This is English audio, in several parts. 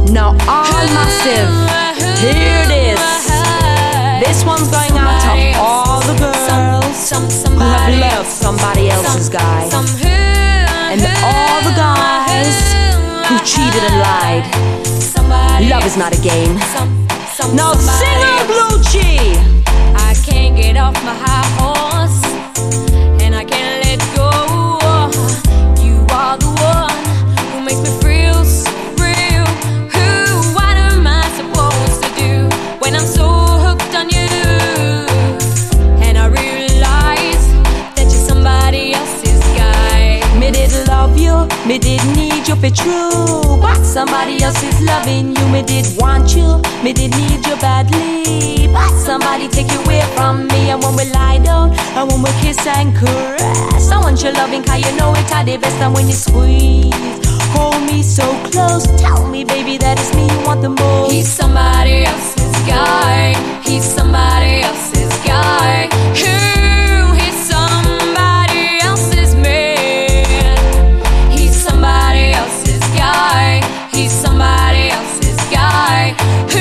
Now all massive, hear this. This one's going out to all the girls who have loved somebody else's guy, and all the guys who cheated and lied. Love is not a game. Now sing on Blue Cheese. I can't get off my high horse, and I can't let go. You are the one who makes me feel so real. What am I supposed to do when I'm so hooked on you? And I realize that you're somebody else's guy. Me did love you, me did need you for true, but somebody else is loving you. Me did want you, me did need you badly, but somebody take you away from me. And when we lie down, and when we kiss and caress, I want your loving, cause you know it are the best. And when you squeeze, hold me so close, tell me baby that it's me you want the most. He's somebody else's guy. He's somebody else's guy. He's somebody else's man. He's somebody else's guy. He's somebody else's guy.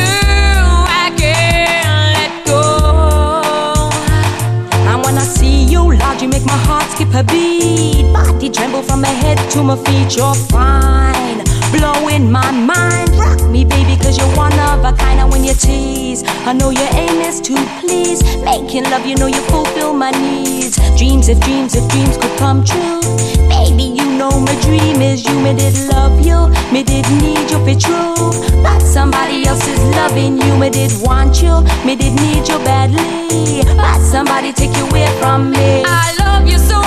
I can't let go. And when I see you, Lord, you make my heart skip a beat. Body tremble from my head to my feet. You're fine, blowing my mind. Rock me, baby, cause you're one of a kind. And when you tease, I know your aim is to please. Making love, you know you fulfill my needs. Dreams, if dreams could come true. Baby, you know my dream is you. Me did love you, me did need you for true, but somebody else is loving you. Me did want you, me did need you badly, but somebody take you away from me. I love you so,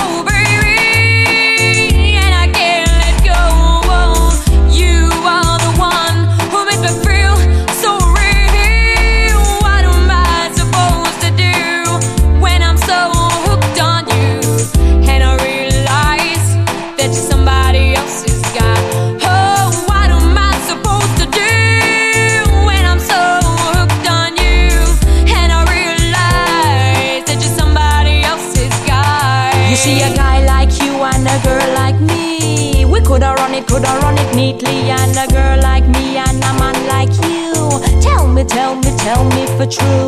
baby, and I can't let go. You are the one who makes me feel so real. What am I supposed to do when I'm so hooked on you? And I realize that you're somebody else's guy. Oh, what am I supposed to do when I'm so hooked on you? And I realize that you're somebody else's guy. You see a guy like you and a girl like me, we coulda run it neatly. And a girl like me and a man like you, tell me for true.